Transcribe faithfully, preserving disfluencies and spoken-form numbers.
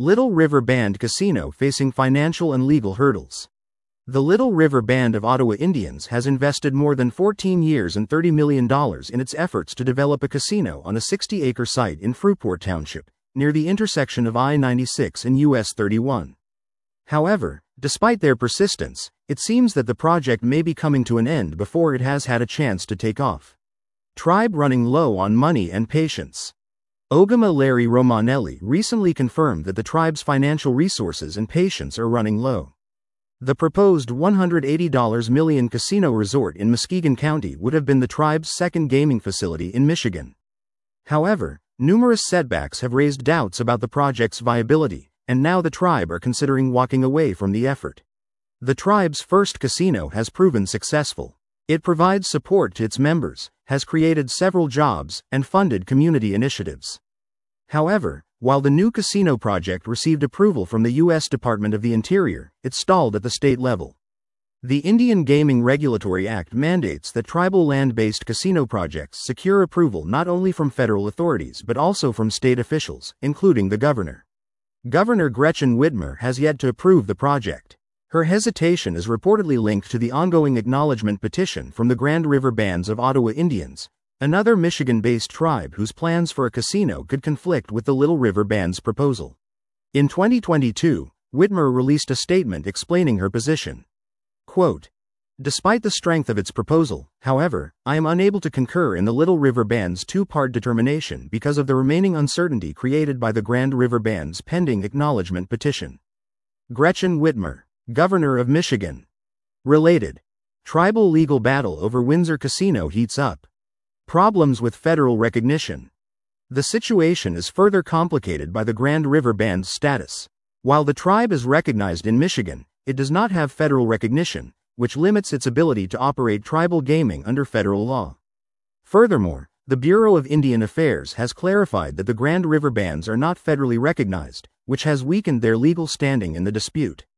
Little River Band Casino facing financial and legal hurdles. The Little River Band of Ottawa Indians has invested more than fourteen years and thirty million dollars in its efforts to develop a casino on a sixty-acre site in Fruitport Township, near the intersection of I ninety-six and U S thirty-one. However, despite their persistence, it seems that the project may be coming to an end before it has had a chance to take off. Tribe running low on money and patience. Ogama Larry Romanelli recently confirmed that the tribe's financial resources and patience are running low. The proposed one hundred eighty million dollars casino resort in Muskegon County would have been the tribe's second gaming facility in Michigan. However, numerous setbacks have raised doubts about the project's viability, and now the tribe are considering walking away from the effort. The tribe's first casino has proven successful. It provides support to its members, has created several jobs, and funded community initiatives. However, while the new casino project received approval from the U S Department of the Interior, it stalled at the state level. The Indian Gaming Regulatory Act mandates that tribal land-based casino projects secure approval not only from federal authorities but also from state officials, including the governor. Governor Gretchen Whitmer has yet to approve the project. Her hesitation is reportedly linked to the ongoing acknowledgement petition from the Grand River Bands of Ottawa Indians, another Michigan-based tribe whose plans for a casino could conflict with the Little River Band's proposal. In twenty twenty-two, Whitmer released a statement explaining her position. Quote, "Despite the strength of its proposal, however, I am unable to concur in the Little River Band's two-part determination because of the remaining uncertainty created by the Grand River Band's pending acknowledgement petition." Gretchen Whitmer, Governor of Michigan. Related. Tribal legal battle over Windsor Casino heats up. Problems with federal recognition. The situation is further complicated by the Grand River Band's status. While the tribe is recognized in Michigan, it does not have federal recognition, which limits its ability to operate tribal gaming under federal law. Furthermore, the Bureau of Indian Affairs has clarified that the Grand River Bands are not federally recognized, which has weakened their legal standing in the dispute.